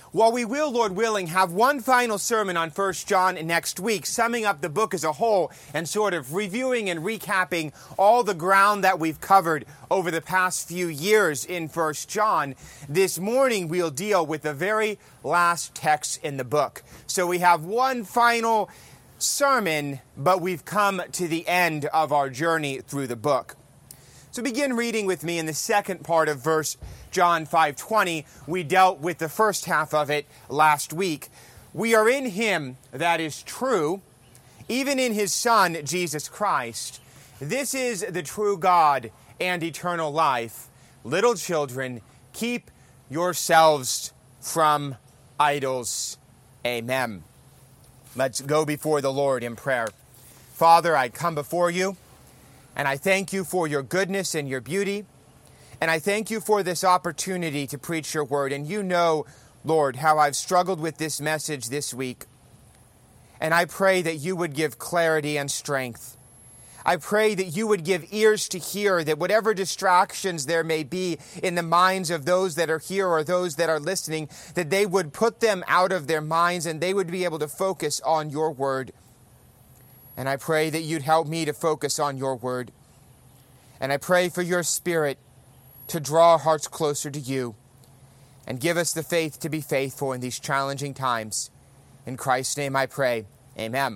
While we will, Lord willing, have one final sermon on 1 John next week, summing up the book as a whole and sort of reviewing and recapping all the ground that we've covered over the past few years in 1 John, this morning we'll deal with the very last text in the book. So we have one final sermon, but we've come to the end of our journey through the book. So begin reading with me in the second part of John 5:20. We dealt with the first half of it last week. We are in him that is true, even in his Son, Jesus Christ. This is the true God and eternal life. Little children, keep yourselves from idols. Amen. Let's go before the Lord in prayer. Father, I come before you, and I thank you for your goodness and your beauty. And I thank you for this opportunity to preach your word. And you know, Lord, how I've struggled with this message this week. And I pray that you would give clarity and strength. I pray that you would give ears to hear, that whatever distractions there may be in the minds of those that are here or those that are listening, that they would put them out of their minds and they would be able to focus on your word. And I pray that you'd help me to focus on your word. And I pray for your Spirit to draw our hearts closer to you and give us the faith to be faithful in these challenging times. In Christ's name I pray. Amen.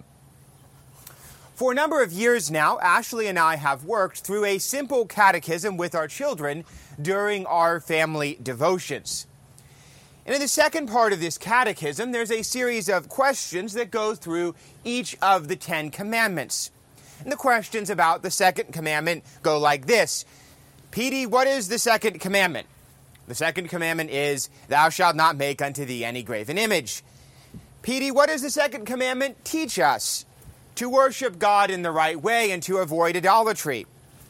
For a number of years now, Ashley and I have worked through a simple catechism with our children during our family devotions. And in the second part of this catechism, there's a series of questions that go through each of the 10 commandments. And the questions about the second commandment go like this. Petey, what is the second commandment? The second commandment is, thou shalt not make unto thee any graven image. Petey, what is the second commandment? Teach us to worship God in the right way and to avoid idolatry.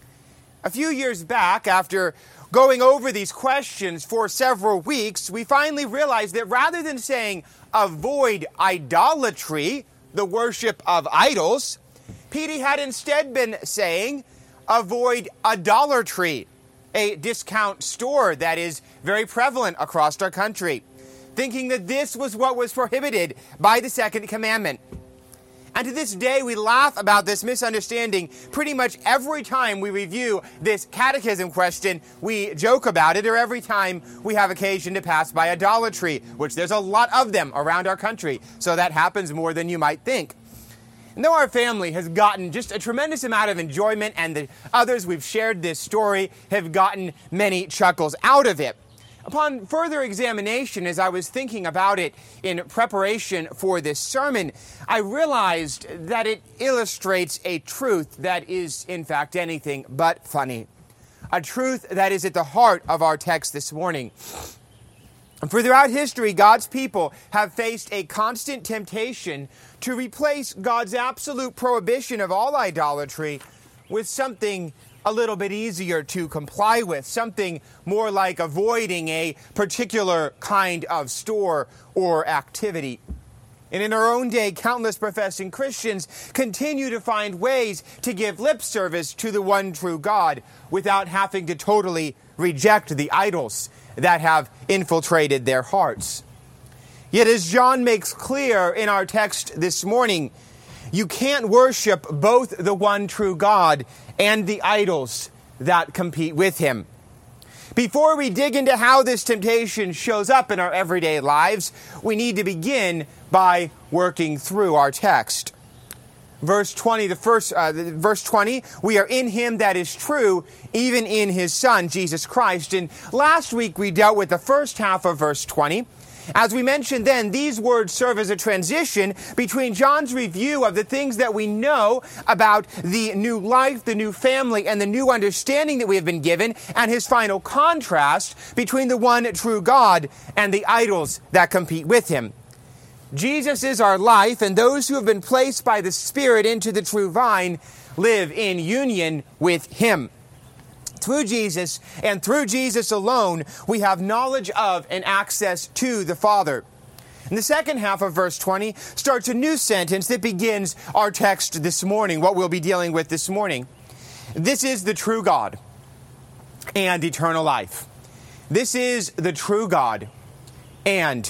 A few years back, after going over these questions for several weeks, we finally realized that rather than saying avoid idolatry, the worship of idols, Petey had instead been saying avoid idolatry, a discount store that is very prevalent across our country, thinking that this was what was prohibited by the second commandment. And to this day, we laugh about this misunderstanding pretty much every time we review this catechism question. We joke about it, or every time we have occasion to pass by idolatry, which there's a lot of them around our country, so that happens more than you might think. And though our family has gotten just a tremendous amount of enjoyment, and the others we've shared this story have gotten many chuckles out of it, upon further examination, as I was thinking about it in preparation for this sermon, I realized that it illustrates a truth that is, in fact, anything but funny. A truth that is at the heart of our text this morning. And throughout history, God's people have faced a constant temptation to replace God's absolute prohibition of all idolatry with something a little bit easier to comply with, something more like avoiding a particular kind of store or activity. And in our own day, countless professing Christians continue to find ways to give lip service to the one true God without having to totally reject the idols that have infiltrated their hearts. Yet as John makes clear in our text this morning, you can't worship both the one true God and the idols that compete with him. Before we dig into how this temptation shows up in our everyday lives, we need to begin by working through our text. Verse 20, verse 20, we are in him that is true, even in his Son, Jesus Christ. And last week we dealt with the first half of verse 20. As we mentioned then, these words serve as a transition between John's review of the things that we know about the new life, the new family, and the new understanding that we have been given, and his final contrast between the one true God and the idols that compete with him. Jesus is our life, and those who have been placed by the Spirit into the true vine live in union with him. Through Jesus and through Jesus alone, we have knowledge of and access to the Father. And the second half of verse 20 starts a new sentence that begins our text this morning, what we'll be dealing with this morning. This is the true God and eternal life. This is the true God and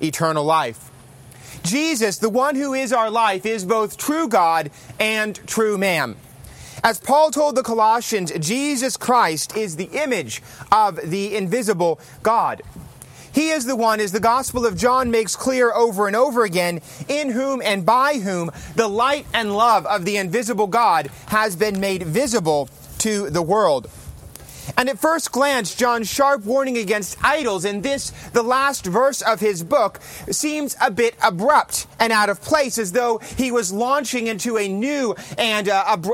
eternal life. Jesus, the one who is our life, is both true God and true man. As Paul told the Colossians, Jesus Christ is the image of the invisible God. He is the one, as the Gospel of John makes clear over and over again, in whom and by whom the light and love of the invisible God has been made visible to the world. And at first glance, John's sharp warning against idols in this, the last verse of his book, seems a bit abrupt and out of place, as though he was launching into a new and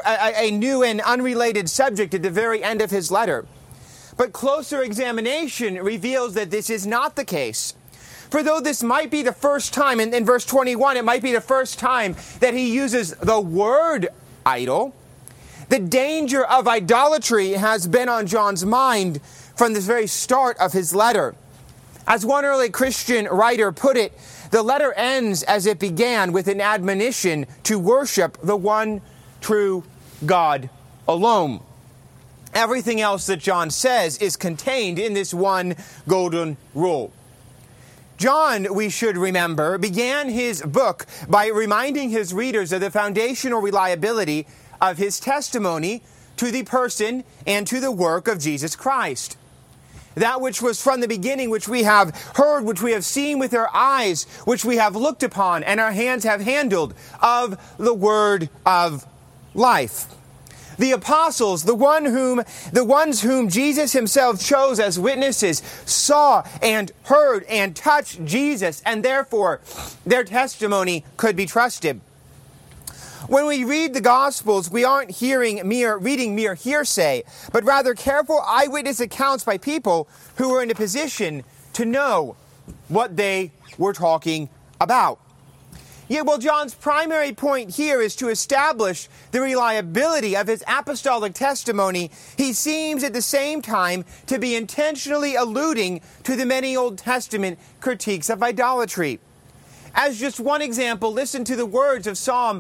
unrelated subject at the very end of his letter. But closer examination reveals that this is not the case. For though this might be the first time, in verse 21, it might be the first time that he uses the word idol, the danger of idolatry has been on John's mind from the very start of his letter. As one early Christian writer put it, the letter ends as it began, with an admonition to worship the one true God alone. Everything else that John says is contained in this one golden rule. John, we should remember, began his book by reminding his readers of the foundational reliability of his testimony to the person and to the work of Jesus Christ. That which was from the beginning, which we have heard, which we have seen with our eyes, which we have looked upon, and our hands have handled, of the word of life. The apostles, the ones whom Jesus himself chose as witnesses, saw and heard and touched Jesus, and therefore their testimony could be trusted. When we read the Gospels, we aren't reading mere hearsay, but rather careful eyewitness accounts by people who were in a position to know what they were talking about. Yet while John's primary point here is to establish the reliability of his apostolic testimony, he seems at the same time to be intentionally alluding to the many Old Testament critiques of idolatry. As just one example, listen to the words of Psalm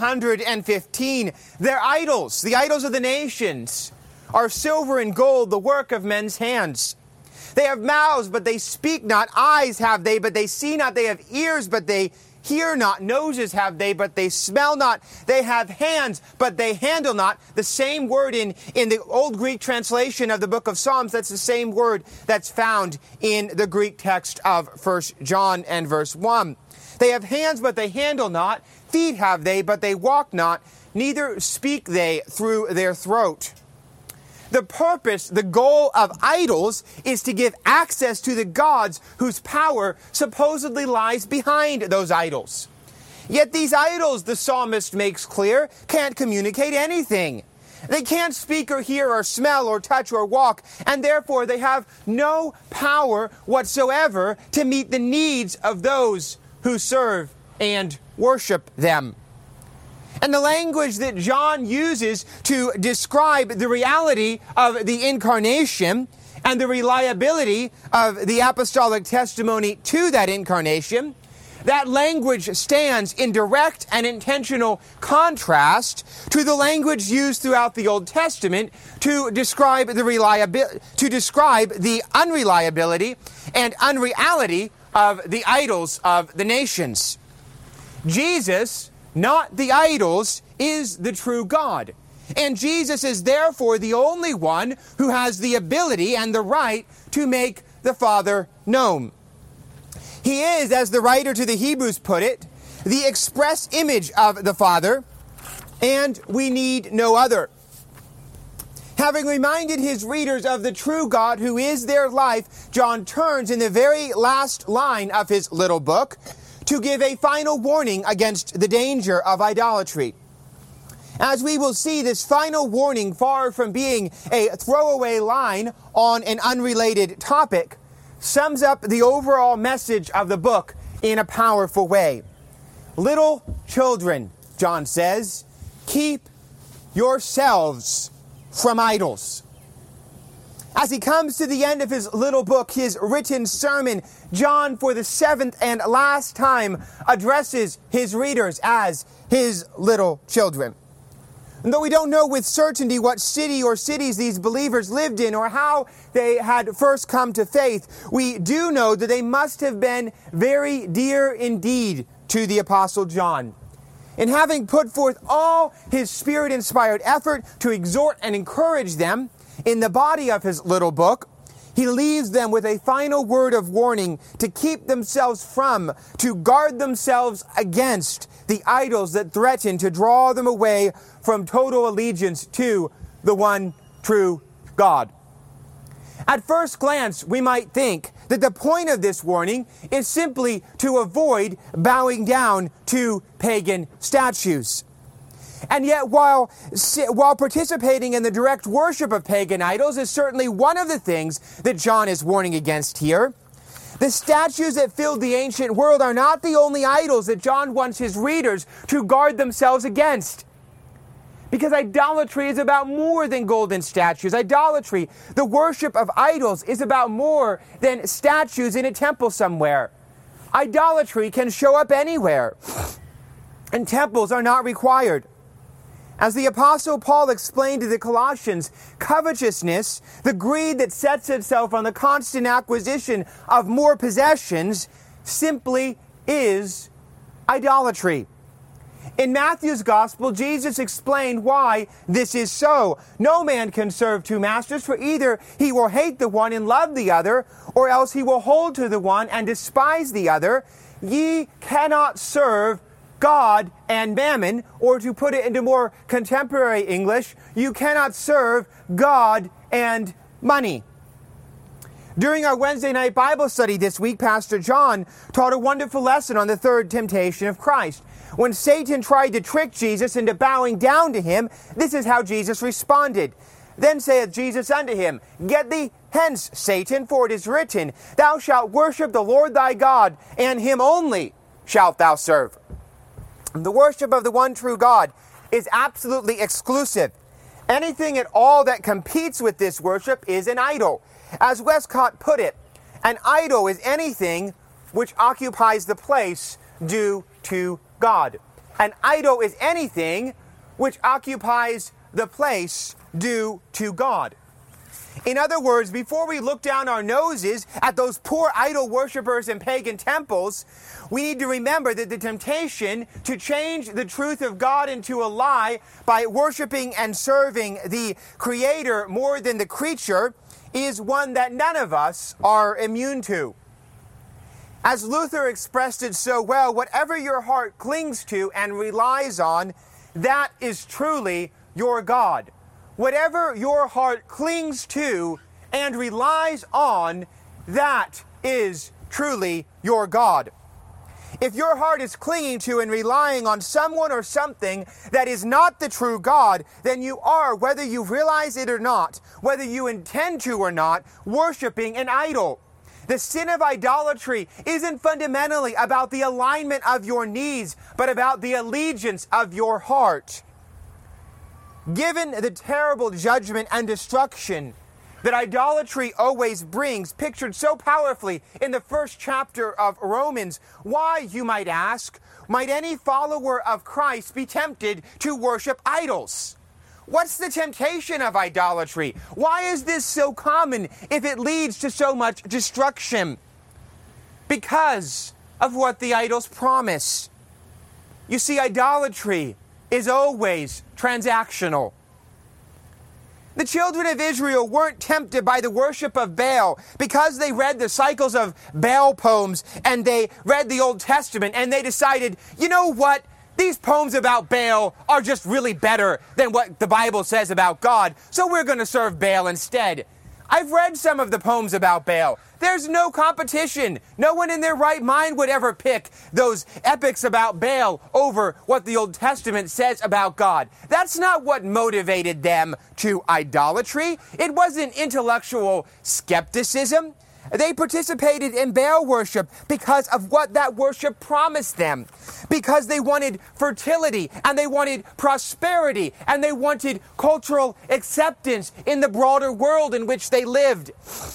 115. Their idols, the idols of the nations, are silver and gold, the work of men's hands. They have mouths, but they speak not. Eyes have they, but they see not. They have ears, but they hear not. Noses have they, but they smell not. They have hands, but they handle not. The same word in the Old Greek translation of the book of Psalms, that's the same word that's found in the Greek text of 1 John and verse 1. They have hands, but they handle not. Feet have they, but they walk not. Neither speak they through their throat. The purpose, the goal of idols is to give access to the gods whose power supposedly lies behind those idols. Yet these idols, the psalmist makes clear, can't communicate anything. They can't speak or hear or smell or touch or walk, and therefore they have no power whatsoever to meet the needs of those who serve and worship them. And the language that John uses to describe the reality of the incarnation and the reliability of the apostolic testimony to that incarnation, that language stands in direct and intentional contrast to the language used throughout the Old Testament to describe the unreliability and unreality of the idols of the nations. Jesus, not the idols, is the true God. And Jesus is therefore the only one who has the ability and the right to make the Father known. He is, as the writer to the Hebrews put it, the express image of the Father, and we need no other. Having reminded his readers of the true God who is their life, John turns in the very last line of his little book to give a final warning against the danger of idolatry. As we will see, this final warning, far from being a throwaway line on an unrelated topic, sums up the overall message of the book in a powerful way. Little children, John says, keep yourselves from idols. As he comes to the end of his little book, his written sermon, John, for the seventh and last time, addresses his readers as his little children. And though we don't know with certainty what city or cities these believers lived in or how they had first come to faith, we do know that they must have been very dear indeed to the Apostle John. In having put forth all his Spirit-inspired effort to exhort and encourage them in the body of his little book, he leaves them with a final word of warning to keep themselves from, to guard themselves against the idols that threaten to draw them away from total allegiance to the one true God. At first glance, we might think that the point of this warning is simply to avoid bowing down to pagan statues. And yet, while participating in the direct worship of pagan idols is certainly one of the things that John is warning against here, the statues that filled the ancient world are not the only idols that John wants his readers to guard themselves against. Because idolatry is about more than golden statues. Idolatry, the worship of idols, is about more than statues in a temple somewhere. Idolatry can show up anywhere, and temples are not required. As the Apostle Paul explained to the Colossians, covetousness, the greed that sets itself on the constant acquisition of more possessions, simply is idolatry. In Matthew's Gospel, Jesus explained why this is so. No man can serve two masters, for either he will hate the one and love the other, or else he will hold to the one and despise the other. Ye cannot serve God and mammon, or to put it into more contemporary English, you cannot serve God and money. During our Wednesday night Bible study this week, Pastor John taught a wonderful lesson on the third temptation of Christ. When Satan tried to trick Jesus into bowing down to him, this is how Jesus responded. Then saith Jesus unto him, Get thee hence, Satan, for it is written, Thou shalt worship the Lord thy God, and him only shalt thou serve. The worship of the one true God is absolutely exclusive. Anything at all that competes with this worship is an idol. As Westcott put it, an idol is anything which occupies the place due to God. An idol is anything which occupies the place due to God. In other words, before we look down our noses at those poor idol worshippers in pagan temples, we need to remember that the temptation to change the truth of God into a lie by worshiping and serving the Creator more than the creature is one that none of us are immune to. As Luther expressed it so well, whatever your heart clings to and relies on, that is truly your God. Whatever your heart clings to and relies on, that is truly your God. If your heart is clinging to and relying on someone or something that is not the true God, then you are, whether you realize it or not, whether you intend to or not, worshiping an idol. The sin of idolatry isn't fundamentally about the alignment of your needs, but about the allegiance of your heart. Given the terrible judgment and destruction that idolatry always brings, pictured so powerfully in the first chapter of Romans, why, you might ask, might any follower of Christ be tempted to worship idols? What's the temptation of idolatry? Why is this so common if it leads to so much destruction? Because of what the idols promise. You see, idolatry is always transactional. The children of Israel weren't tempted by the worship of Baal because they read the cycles of Baal poems and they read the Old Testament and they decided, you know what? These poems about Baal are just really better than what the Bible says about God, so we're going to serve Baal instead. I've read some of the poems about Baal. There's no competition. No one in their right mind would ever pick those epics about Baal over what the Old Testament says about God. That's not what motivated them to idolatry. It wasn't intellectual skepticism. They participated in Baal worship because of what that worship promised them. Because they wanted fertility, and they wanted prosperity, and they wanted cultural acceptance in the broader world in which they lived.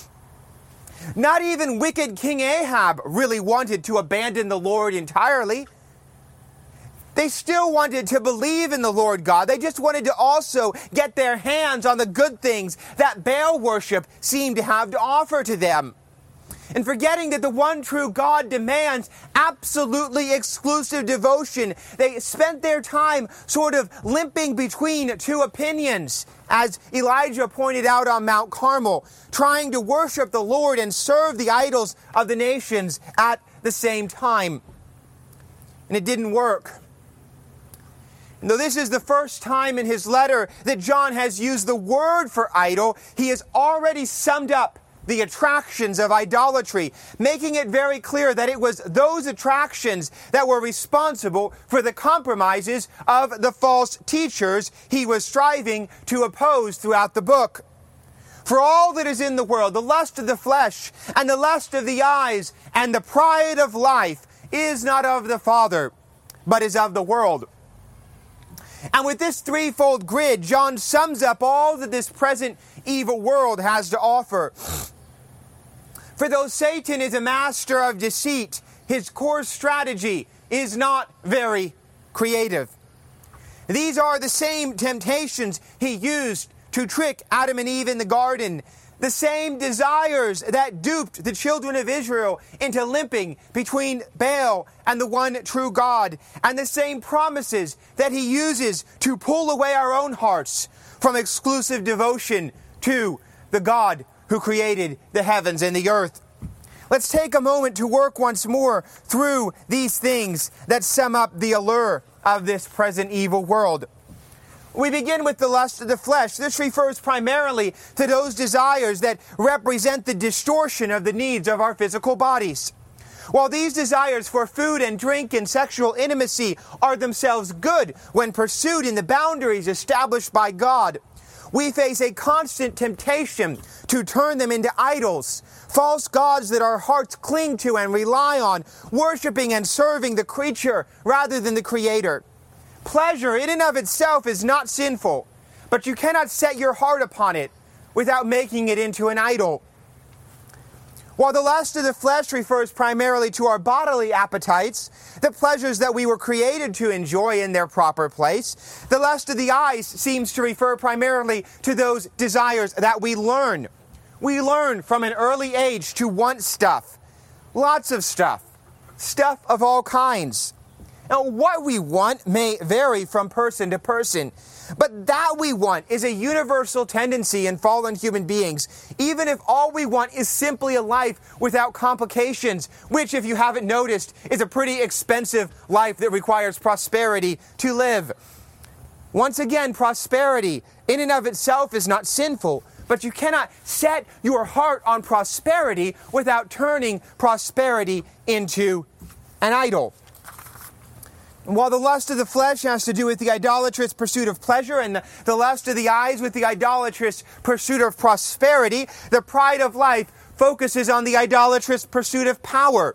Not even wicked King Ahab really wanted to abandon the Lord entirely. They still wanted to believe in the Lord God. They just wanted to also get their hands on the good things that Baal worship seemed to have to offer to them. And forgetting that the one true God demands absolutely exclusive devotion, they spent their time sort of limping between two opinions, as Elijah pointed out on Mount Carmel, trying to worship the Lord and serve the idols of the nations at the same time. And it didn't work. And though this is the first time in his letter that John has used the word for idol, he has already summed up the attractions of idolatry, making it very clear that it was those attractions that were responsible for the compromises of the false teachers he was striving to oppose throughout the book. For all that is in the world, the lust of the flesh and the lust of the eyes and the pride of life is not of the Father, but is of the world. And with this threefold grid, John sums up all that this present evil world has to offer. For though Satan is a master of deceit, his core strategy is not very creative. These are the same temptations he used to trick Adam and Eve in the garden, the same desires that duped the children of Israel into limping between Baal and the one true God, and the same promises that he uses to pull away our own hearts from exclusive devotion to the God who created the heavens and the earth. Let's take a moment to work once more through these things that sum up the allure of this present evil world. We begin with the lust of the flesh. This refers primarily to those desires that represent the distortion of the needs of our physical bodies. While these desires for food and drink and sexual intimacy are themselves good when pursued in the boundaries established by God, we face a constant temptation to turn them into idols, false gods that our hearts cling to and rely on, worshiping and serving the creature rather than the Creator. Pleasure in and of itself is not sinful, but you cannot set your heart upon it without making it into an idol. While the lust of the flesh refers primarily to our bodily appetites, the pleasures that we were created to enjoy in their proper place, the lust of the eyes seems to refer primarily to those desires that we learn. We learn from an early age to want stuff, lots of stuff of all kinds. Now, what we want may vary from person to person, but that we want is a universal tendency in fallen human beings, even if all we want is simply a life without complications, which, if you haven't noticed, is a pretty expensive life that requires prosperity to live. Once again, prosperity in and of itself is not sinful, but you cannot set your heart on prosperity without turning prosperity into an idol. While the lust of the flesh has to do with the idolatrous pursuit of pleasure and the lust of the eyes with the idolatrous pursuit of prosperity, the pride of life focuses on the idolatrous pursuit of power.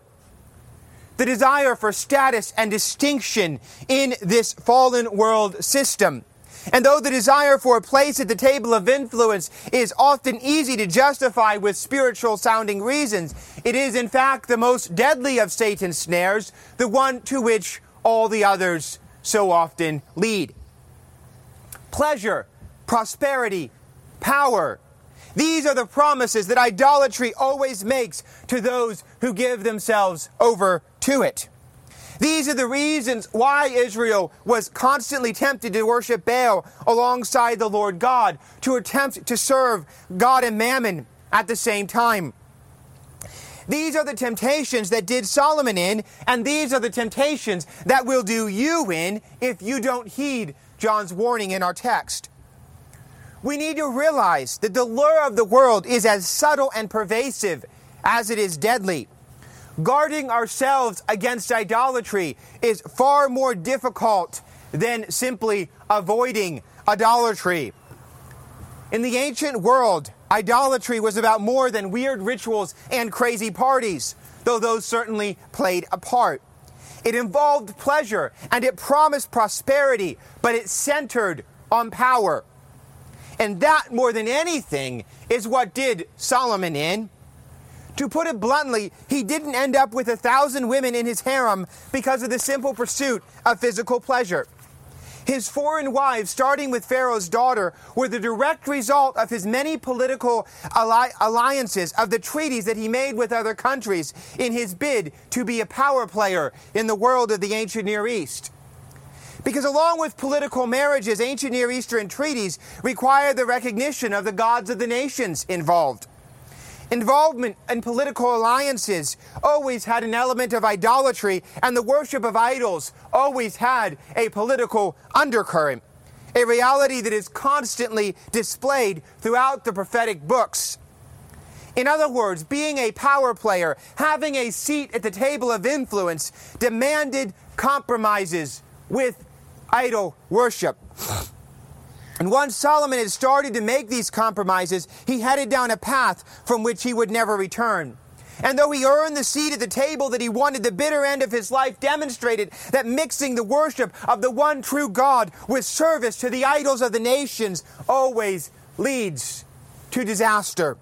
The desire for status and distinction in this fallen world system. And though the desire for a place at the table of influence is often easy to justify with spiritual sounding reasons, it is in fact the most deadly of Satan's snares, the one to which all the others so often lead. Pleasure, prosperity, power. These are the promises that idolatry always makes to those who give themselves over to it. These are the reasons why Israel was constantly tempted to worship Baal alongside the Lord God, to attempt to serve God and Mammon at the same time. These are the temptations that did Solomon in, and these are the temptations that will do you in if you don't heed John's warning in our text. We need to realize that the lure of the world is as subtle and pervasive as it is deadly. Guarding ourselves against idolatry is far more difficult than simply avoiding idolatry. In the ancient world, idolatry was about more than weird rituals and crazy parties, though those certainly played a part. It involved pleasure and it promised prosperity, but it centered on power. And that, more than anything, is what did Solomon in. To put it bluntly, he didn't end up with 1,000 women in his harem because of the simple pursuit of physical pleasure. His foreign wives, starting with Pharaoh's daughter, were the direct result of his many political alliances, of the treaties that he made with other countries in his bid to be a power player in the world of the ancient Near East. Because along with political marriages, ancient Near Eastern treaties require the recognition of the gods of the nations involved. Involvement in political alliances always had an element of idolatry, and the worship of idols always had a political undercurrent, a reality that is constantly displayed throughout the prophetic books. In other words, being a power player, having a seat at the table of influence, demanded compromises with idol worship. And once Solomon had started to make these compromises, he headed down a path from which he would never return. And though he earned the seat at the table that he wanted, the bitter end of his life demonstrated that mixing the worship of the one true God with service to the idols of the nations always leads to disaster.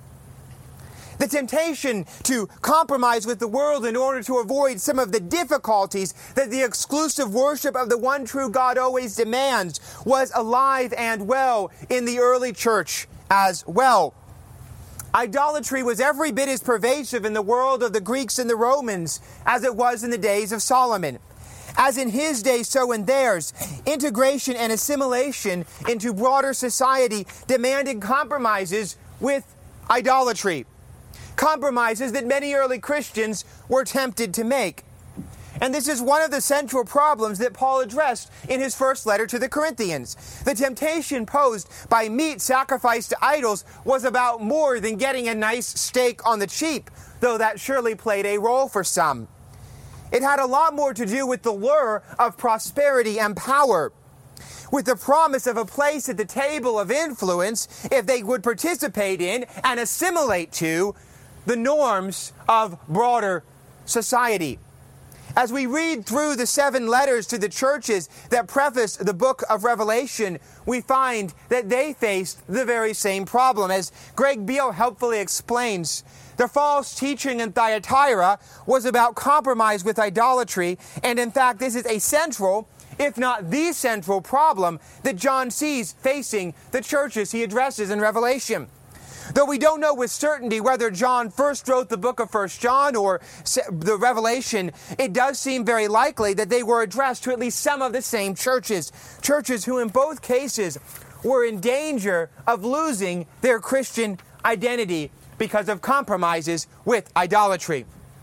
The temptation to compromise with the world in order to avoid some of the difficulties that the exclusive worship of the one true God always demands was alive and well in the early church as well. Idolatry was every bit as pervasive in the world of the Greeks and the Romans as it was in the days of Solomon. As in his day, so in theirs, integration and assimilation into broader society demanded compromises with idolatry. Compromises that many early Christians were tempted to make. And this is one of the central problems that Paul addressed in his first letter to the Corinthians. The temptation posed by meat sacrificed to idols was about more than getting a nice steak on the cheap, though that surely played a role for some. It had a lot more to do with the lure of prosperity and power, with the promise of a place at the table of influence if they would participate in and assimilate to the norms of broader society. As we read through the 7 letters to the churches that preface the book of Revelation, we find that they faced the very same problem. As Greg Beale helpfully explains, the false teaching in Thyatira was about compromise with idolatry, and in fact this is a central, if not the central problem that John sees facing the churches he addresses in Revelation. Though we don't know with certainty whether John first wrote the book of 1 John or the Revelation, it does seem very likely that they were addressed to at least some of the same churches. Churches who in both cases were in danger of losing their Christian identity because of compromises with idolatry.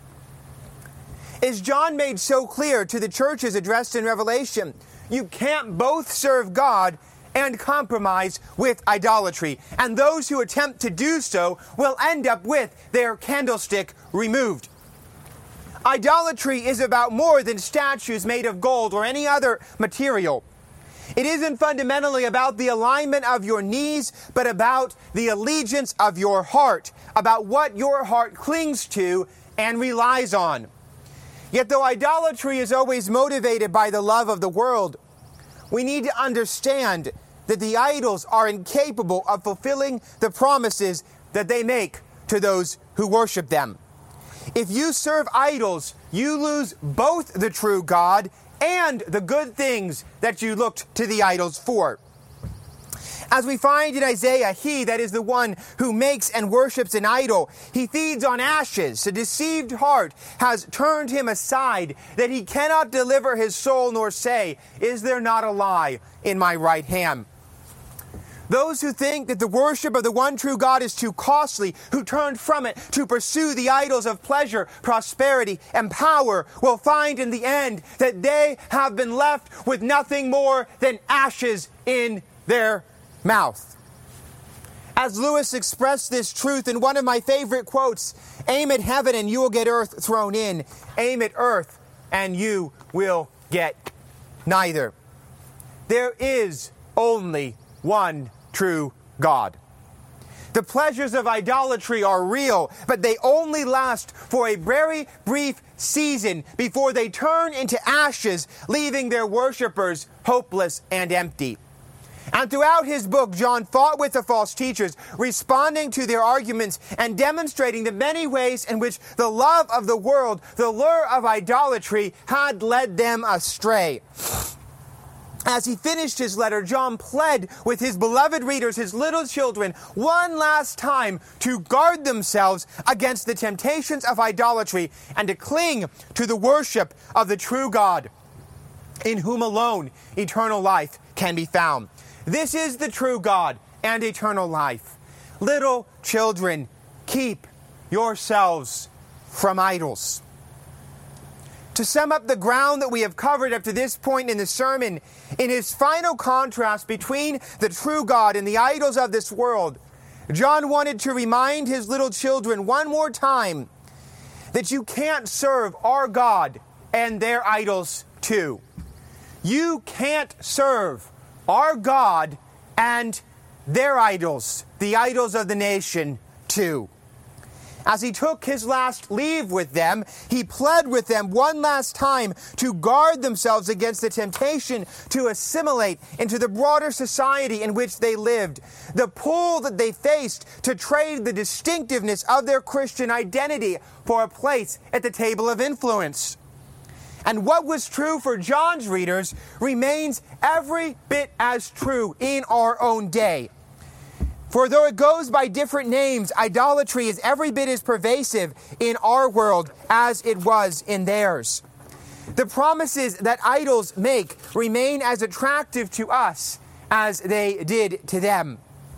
As John made so clear to the churches addressed in Revelation, you can't both serve God and compromise with idolatry. And those who attempt to do so will end up with their candlestick removed. Idolatry is about more than statues made of gold or any other material. It isn't fundamentally about the alignment of your knees, but about the allegiance of your heart, about what your heart clings to and relies on. Yet though idolatry is always motivated by the love of the world, we need to understand that the idols are incapable of fulfilling the promises that they make to those who worship them. If you serve idols, you lose both the true God and the good things that you looked to the idols for. As we find in Isaiah, he, that is the one who makes and worships an idol, he feeds on ashes. A deceived heart has turned him aside, that he cannot deliver his soul nor say, is there not a lie in my right hand? Those who think that the worship of the one true God is too costly, who turn from it to pursue the idols of pleasure, prosperity, and power, will find in the end that they have been left with nothing more than ashes in their mouth. As Lewis expressed this truth in one of my favorite quotes, aim at heaven and you will get earth thrown in. Aim at earth and you will get neither. There is only one true God. The pleasures of idolatry are real, but they only last for a very brief season before they turn into ashes, leaving their worshipers hopeless and empty. And throughout his book, John fought with the false teachers, responding to their arguments and demonstrating the many ways in which the love of the world, the lure of idolatry, had led them astray. As he finished his letter, John pled with his beloved readers, his little children, one last time to guard themselves against the temptations of idolatry and to cling to the worship of the true God, in whom alone eternal life can be found. This is the true God and eternal life. Little children, keep yourselves from idols. To sum up the ground that we have covered up to this point in the sermon, in his final contrast between the true God and the idols of this world, John wanted to remind his little children one more time that you can't serve our God and their idols too. You can't serve our God and their idols, the idols of the nation, too. As he took his last leave with them, he pled with them one last time to guard themselves against the temptation to assimilate into the broader society in which they lived, the pull that they faced to trade the distinctiveness of their Christian identity for a place at the table of influence. And what was true for John's readers remains every bit as true in our own day. For though it goes by different names, idolatry is every bit as pervasive in our world as it was in theirs. The promises that idols make remain as attractive to us as they did to them.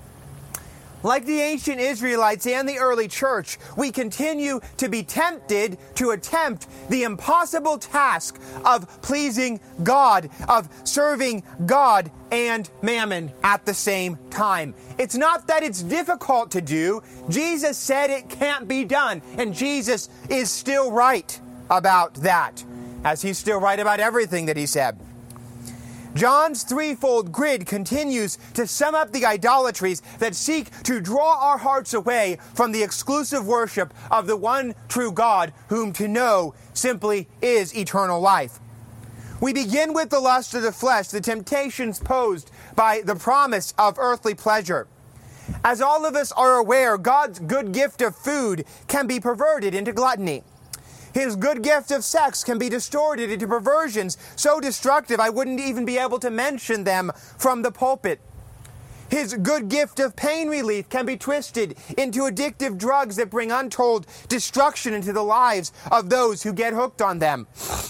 Like the ancient Israelites and the early church, we continue to be tempted to attempt the impossible task of pleasing God, of serving God and mammon at the same time. It's not that it's difficult to do. Jesus said it can't be done, and Jesus is still right about that, as he's still right about everything that he said. John's threefold grid continues to sum up the idolatries that seek to draw our hearts away from the exclusive worship of the one true God, whom to know simply is eternal life. We begin with the lust of the flesh, the temptations posed by the promise of earthly pleasure. As all of us are aware, God's good gift of food can be perverted into gluttony. His good gift of sex can be distorted into perversions so destructive I wouldn't even be able to mention them from the pulpit. His good gift of pain relief can be twisted into addictive drugs that bring untold destruction into the lives of those who get hooked on them.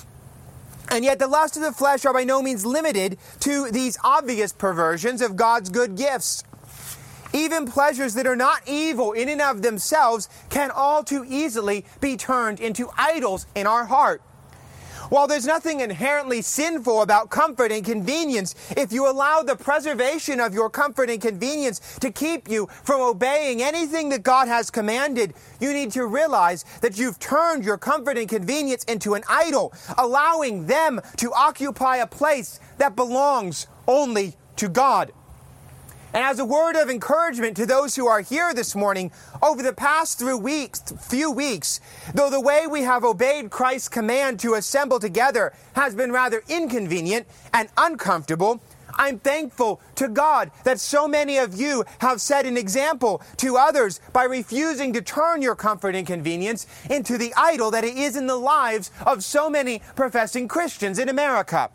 And yet the lusts of the flesh are by no means limited to these obvious perversions of God's good gifts. Even pleasures that are not evil in and of themselves can all too easily be turned into idols in our heart. While there's nothing inherently sinful about comfort and convenience, if you allow the preservation of your comfort and convenience to keep you from obeying anything that God has commanded, you need to realize that you've turned your comfort and convenience into an idol, allowing them to occupy a place that belongs only to God. And as a word of encouragement to those who are here this morning, over the past few weeks, though the way we have obeyed Christ's command to assemble together has been rather inconvenient and uncomfortable, I'm thankful to God that so many of you have set an example to others by refusing to turn your comfort and convenience into the idol that it is in the lives of so many professing Christians in America.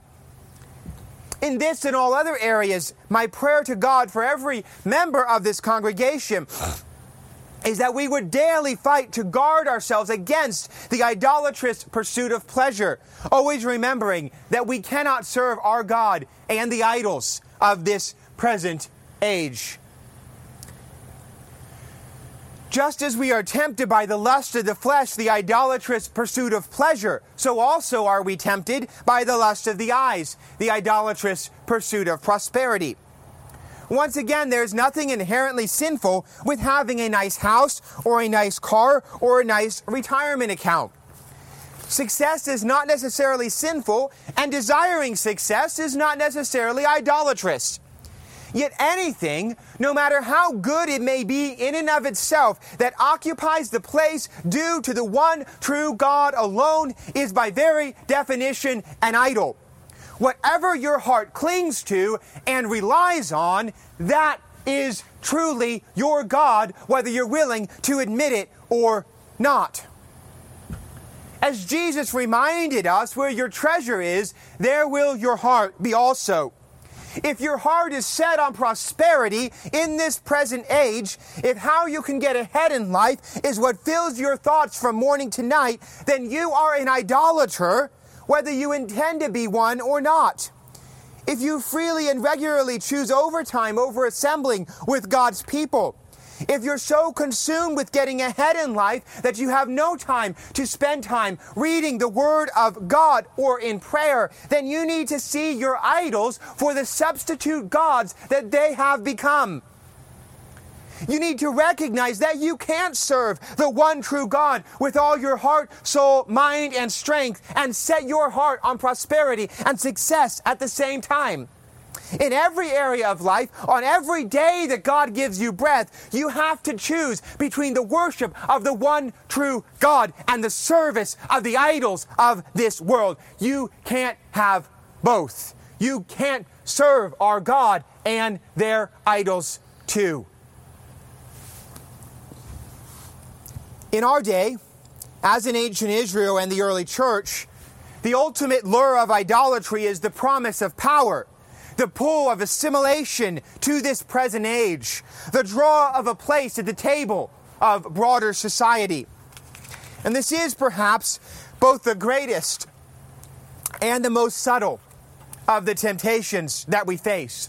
In this and all other areas, my prayer to God for every member of this congregation is that we would daily fight to guard ourselves against the idolatrous pursuit of pleasure, always remembering that we cannot serve our God and the idols of this present age. Just as we are tempted by the lust of the flesh, the idolatrous pursuit of pleasure, so also are we tempted by the lust of the eyes, the idolatrous pursuit of prosperity. Once again, there's nothing inherently sinful with having a nice house or a nice car or a nice retirement account. Success is not necessarily sinful, and desiring success is not necessarily idolatrous. Yet anything, no matter how good it may be in and of itself, that occupies the place due to the one true God alone is by very definition an idol. whatever your heart clings to and relies on, that is truly your God, whether you're willing to admit it or not. As Jesus reminded us, where your treasure is, there will your heart be also. If your heart is set on prosperity in this present age, if how you can get ahead in life is what fills your thoughts from morning to night, then you are an idolater, whether you intend to be one or not. If you freely and regularly choose overtime over assembling with God's people, if you're so consumed with getting ahead in life that you have no time to spend time reading the Word of God or in prayer, then you need to see your idols for the substitute gods that they have become. You need to recognize that you can't serve the one true God with all your heart, soul, mind, and strength and set your heart on prosperity and success at the same time. In every area of life, on every day that God gives you breath, you have to choose between the worship of the one true God and the service of the idols of this world. You can't have both. You can't serve our God and their idols too. In our day, as in ancient Israel and the early church, the ultimate lure of idolatry is the promise of power, the pull of assimilation to this present age, the draw of a place at the table of broader society. And this is perhaps both the greatest and the most subtle of the temptations that we face.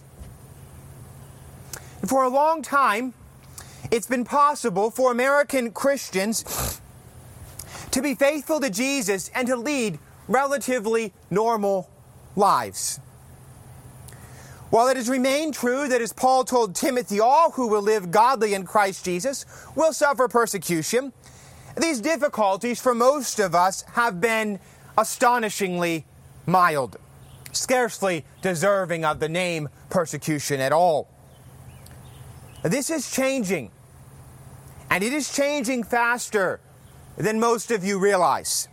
For a long time, it's been possible for American Christians to be faithful to Jesus and to lead relatively normal lives. While it has remained true that, as Paul told Timothy, all who will live godly in Christ Jesus will suffer persecution, these difficulties for most of us have been astonishingly mild, scarcely deserving of the name persecution at all. This is changing, and it is changing faster than most of you realize.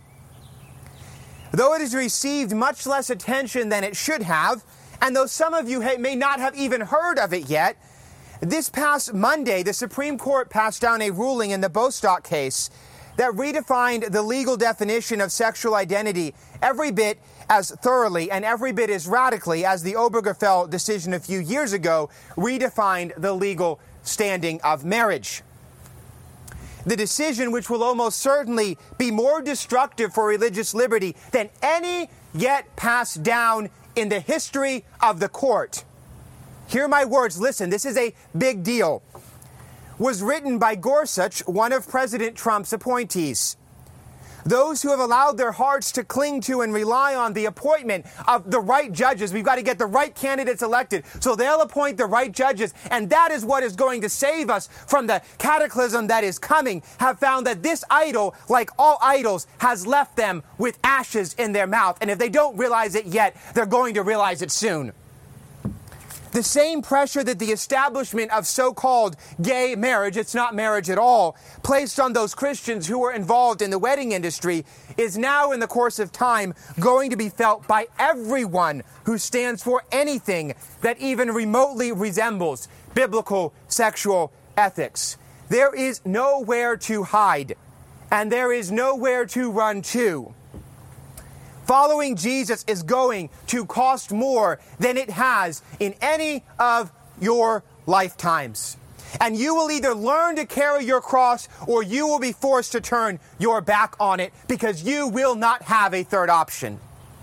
Though it has received much less attention than it should have, and though some of you may not have even heard of it yet, this past Monday, the Supreme Court passed down a ruling in the Bostock case that redefined the legal definition of sexual identity every bit as thoroughly and every bit as radically as the Obergefell decision a few years ago redefined the legal standing of marriage. The decision, which will almost certainly be more destructive for religious liberty than any yet passed down in the history of the court. Hear my words, listen, this is a big deal. Was written by Gorsuch, one of President Trump's appointees. Those who have allowed their hearts to cling to and rely on the appointment of the right judges. We've got to get the right candidates elected, so they'll appoint the right judges, and that is what is going to save us from the cataclysm that is coming, have found that this idol, like all idols, has left them with ashes in their mouth. And if they don't realize it yet, they're going to realize it soon. The same pressure that the establishment of so-called gay marriage, it's not marriage at all, placed on those Christians who were involved in the wedding industry is now, in the course of time, going to be felt by everyone who stands for anything that even remotely resembles biblical sexual ethics. There is nowhere to hide, and there is nowhere to run to. Following Jesus is going to cost more than it has in any of your lifetimes. And you will either learn to carry your cross or you will be forced to turn your back on it because you will not have a third option.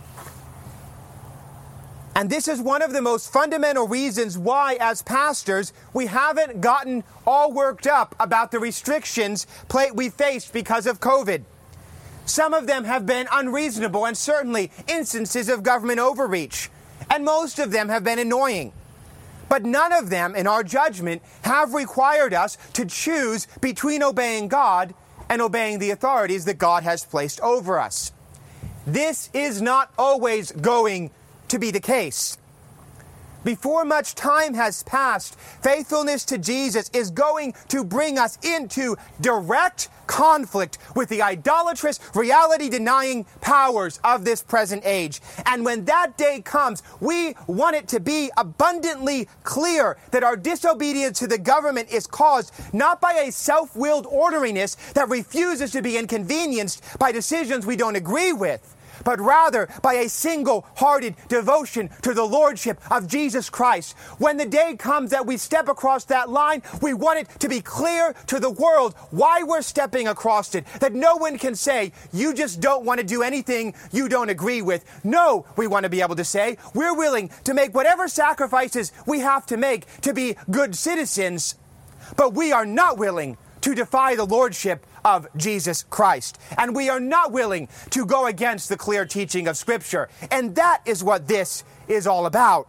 And this is one of the most fundamental reasons why, as pastors, we haven't gotten all worked up about the restrictions we faced because of COVID. Some of them have been unreasonable and certainly instances of government overreach. And most of them have been annoying. But none of them, in our judgment, have required us to choose between obeying God and obeying the authorities that God has placed over us. This is not always going to be the case. before much time has passed, faithfulness to Jesus is going to bring us into direct conflict with the idolatrous, reality-denying powers of this present age. And when that day comes, we want it to be abundantly clear that our disobedience to the government is caused not by a self-willed orderliness that refuses to be inconvenienced by decisions we don't agree with, but rather by a single-hearted devotion to the Lordship of Jesus Christ. When the day comes that we step across that line, we want it to be clear to the world why we're stepping across it, that no one can say, you just don't want to do anything you don't agree with. No, we want to be able to say, we're willing to make whatever sacrifices we have to make to be good citizens, but we are not willing to defy the Lordship of Jesus Christ. And we are not willing to go against the clear teaching of Scripture. And that is what this is all about.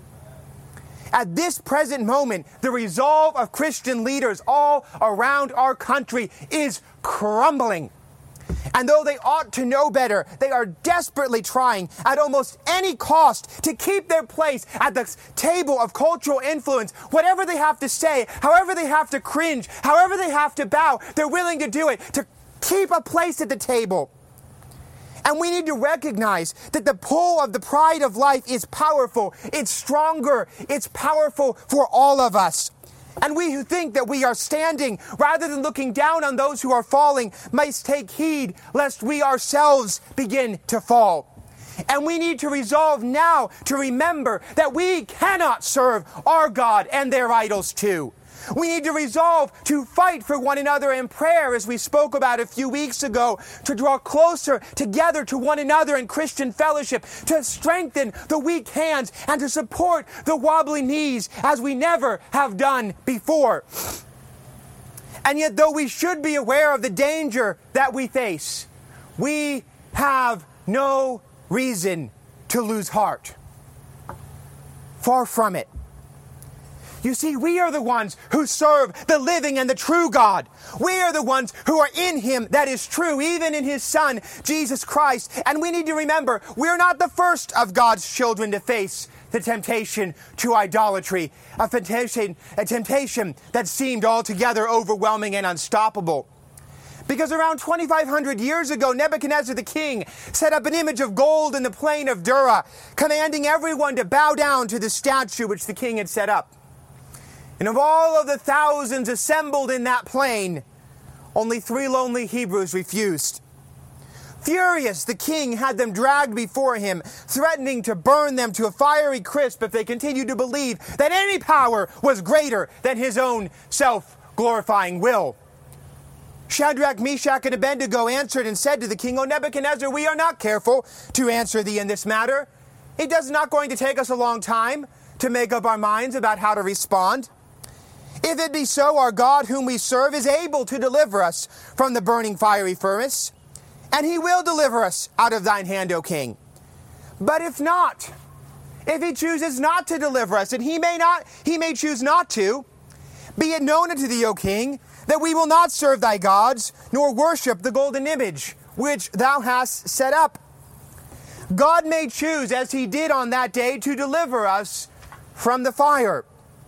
At this present moment, the resolve of Christian leaders all around our country is crumbling. And though they ought to know better, they are desperately trying at almost any cost to keep their place at the table of cultural influence. Whatever they have to say, however they have to cringe, however they have to bow, they're willing to do it to keep a place at the table. And we need to recognize that the pull of the pride of life is powerful. It's stronger. It's powerful for all of us. And we who think that we are standing, rather than looking down on those who are falling, must take heed lest we ourselves begin to fall. And we need to resolve now to remember that we cannot serve our God and their idols too. We need to resolve to fight for one another in prayer, as we spoke about a few weeks ago, to draw closer together to one another in Christian fellowship, to strengthen the weak hands and to support the wobbly knees as we never have done before. And yet, though we should be aware of the danger that we face, we have no reason to lose heart. Far from it. You see, we are the ones who serve the living and the true God. We are the ones who are in Him that is true, even in His Son, Jesus Christ. And we need to remember, we're not the first of God's children to face the temptation to idolatry, a temptation that seemed altogether overwhelming and unstoppable. Because around 2,500 years ago, Nebuchadnezzar the king set up an image of gold in the plain of Dura, commanding everyone to bow down to the statue which the king had set up. And of all of the thousands assembled in that plain, only 3 lonely Hebrews refused. Furious, the king had them dragged before him, threatening to burn them to a fiery crisp if they continued to believe that any power was greater than his own self-glorifying will. Shadrach, Meshach, and Abednego answered and said to the king, O Nebuchadnezzar, we are not careful to answer thee in this matter. It is not going to take us a long time to make up our minds about how to respond. If it be so, our God whom we serve is able to deliver us from the burning fiery furnace, and He will deliver us out of thine hand, O king. But if not, if He chooses not to deliver us, and He may choose not to, be it known unto thee, O king, that we will not serve thy gods, nor worship the golden image which thou hast set up. God may choose, as He did on that day, to deliver us from the fire.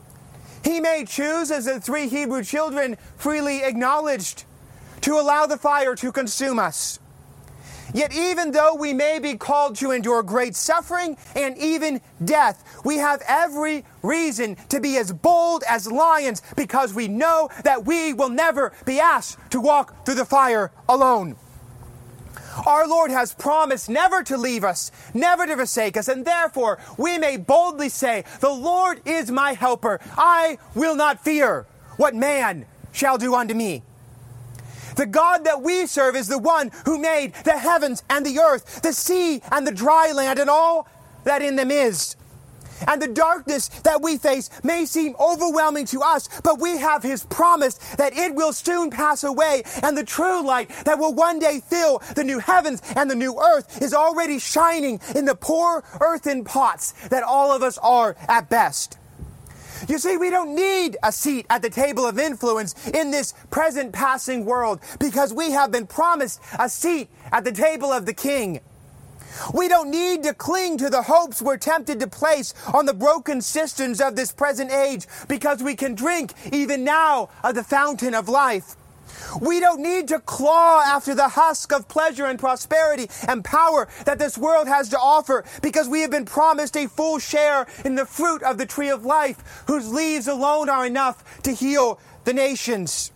He may choose, as the 3 Hebrew children freely acknowledged, to allow the fire to consume us. Yet even though we may be called to endure great suffering and even death, we have every reason to be as bold as lions, because we know that we will never be asked to walk through the fire alone. Our Lord has promised never to leave us, never to forsake us, and therefore we may boldly say, the Lord is my helper. I will not fear what man shall do unto me. The God that we serve is the one who made the heavens and the earth, the sea and the dry land, and all that in them is. And the darkness that we face may seem overwhelming to us, but we have His promise that it will soon pass away, and the true light that will one day fill the new heavens and the new earth is already shining in the poor earthen pots that all of us are at best. You see, we don't need a seat at the table of influence in this present passing world, because we have been promised a seat at the table of the King. We don't need to cling to the hopes we're tempted to place on the broken cisterns of this present age, because we can drink even now of the fountain of life. We don't need to claw after the husk of pleasure and prosperity and power that this world has to offer, because we have been promised a full share in the fruit of the tree of life, whose leaves alone are enough to heal the nations.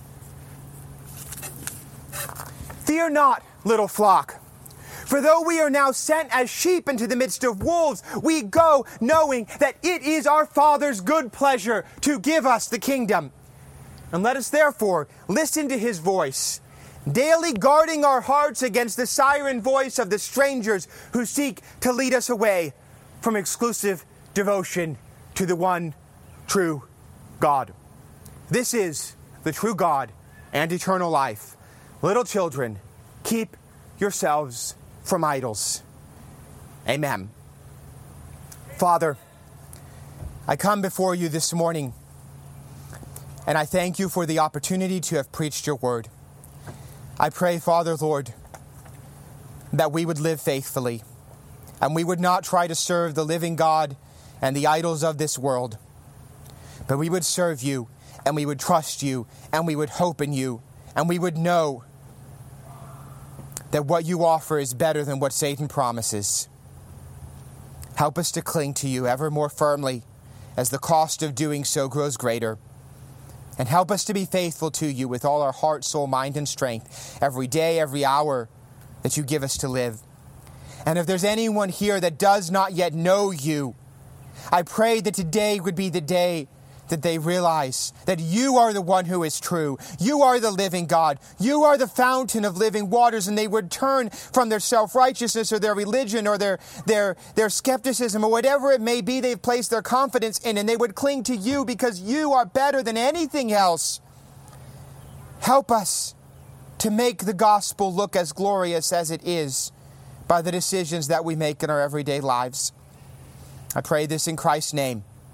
Fear not, little flock. For though we are now sent as sheep into the midst of wolves, we go knowing that it is our Father's good pleasure to give us the kingdom. And let us therefore listen to his voice, daily guarding our hearts against the siren voice of the strangers who seek to lead us away from exclusive devotion to the one true God. This is the true God and eternal life. Little children, keep yourselves from idols. Amen. Father, I come before you this morning, and I thank you for the opportunity to have preached your word. I pray, Father, Lord, that we would live faithfully, and we would not try to serve the living God and the idols of this world, but we would serve you, and we would trust you, and we would hope in you, and we would know that what you offer is better than what Satan promises. Help us to cling to you ever more firmly as the cost of doing so grows greater. And help us to be faithful to you with all our heart, soul, mind, and strength every day, every hour that you give us to live. And if there's anyone here that does not yet know you, I pray that today would be the day that they realize that you are the one who is true. You are the living God. You are the fountain of living waters, and they would turn from their self-righteousness or their religion or their skepticism or whatever it may be they've placed their confidence in, and they would cling to you because you are better than anything else. Help us to make the gospel look as glorious as it is by the decisions that we make in our everyday lives. I pray this in Christ's name.